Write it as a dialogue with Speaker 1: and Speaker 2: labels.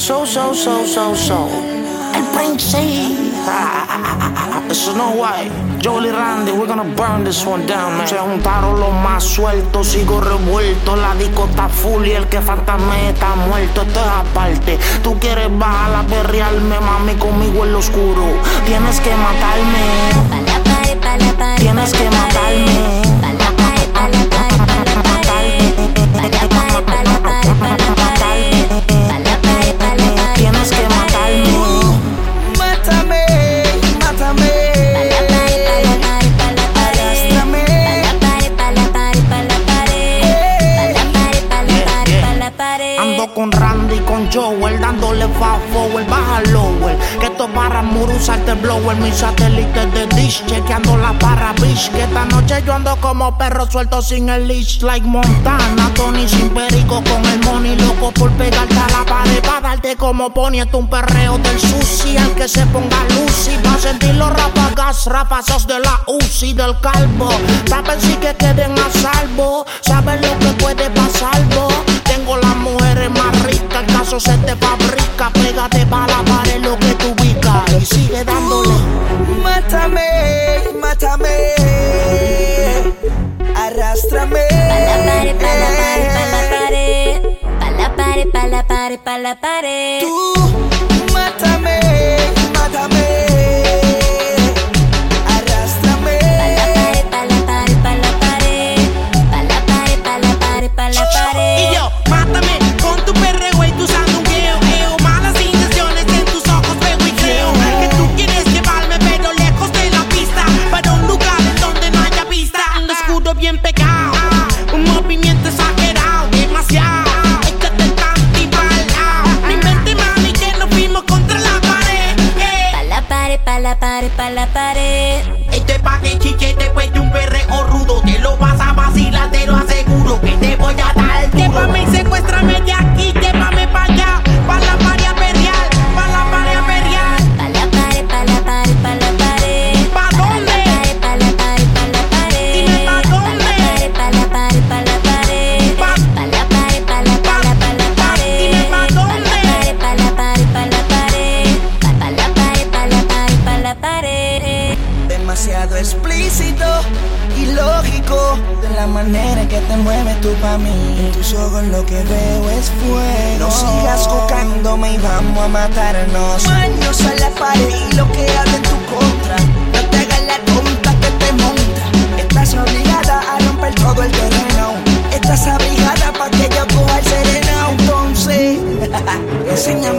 Speaker 1: El Prince. Snow White, Jolie Randy, we're gonna burn this one down, man. Se juntaron los más sueltos, sigo revuelto. La disco está full y el que fantasme está muerto. Esto es aparte. Tú quieres bajar a perrearme, mami, conmigo en lo oscuro. Tienes que matarme. Tienes que matarme. Tienes que matarme.
Speaker 2: Mátame, mátame. Arrástrame.
Speaker 1: Ando con Randy y con Joel, dándole fast forward, baja lower. Que esto para muro, usarte el blower. Mis satélites de dish, chequeando la barra bitch. Que esta noche yo ando como perro suelto sin el leash. Like Montana, Tony sin perico con el money. Loco por pegarte a la pared, pa' darte como pony. Esto un perreo del sushi, al que se ponga Lucy. Va a sentir los ráfagas, rapazos de la UCI, del calvo. Saben si que queden a salvo, saben lo que puede pasar, vos. Tengo las mujeres más ricas, el caso se te fabrica. Pégate pa' la pared lo que tú ubicas y sigue dándole.
Speaker 2: Mátame, mátame. Arrástrame.
Speaker 3: Pa' la pared.
Speaker 2: Tú, mátame, mátame. Arrástrame.
Speaker 3: Pa' la pared.
Speaker 4: Y yo, mátame con tu perreo y tu sandungueo. Malas intenciones en tus ojos veo y creo que tú quieres llevarme pero lejos de la pista, para un lugar donde no haya vista. Un escudo bien pegado, un movimiento exagerado, demasiado. Échate tanto y balao. Mi mente, mami, que nos fuimos contra la pared.
Speaker 3: Pa' la pared.
Speaker 4: Esto es pa' que chiche después de un perreo rudo. Te lo vas a vacilar, te lo aseguro. Que te voy a dar duro. Llévame y secuéstrame de aquí, llévame pa' allá. Pa' la pared a perrear, pa' la pared a perrear.
Speaker 3: Pa' la pared.
Speaker 4: ¿Pa' dónde?
Speaker 3: Pa' la pared.
Speaker 4: Dime pa' dónde.
Speaker 3: Pa' la pared.
Speaker 4: Pa'
Speaker 3: Dime pa' dónde.
Speaker 4: Pa' la
Speaker 3: pared.
Speaker 2: Demasiado explícito y lógico de la manera que te mueves tú pa' mí. En tus ojos lo que veo es fuego. No sigas buscándome y vamos a matarnos. Maños a la pared y lo que habla en tu contra. No te hagas la tonta que te monta. Estás obligada a romper todo el terreno. Estás abrigada pa' que yo coja el sereno. Entonces, enséñame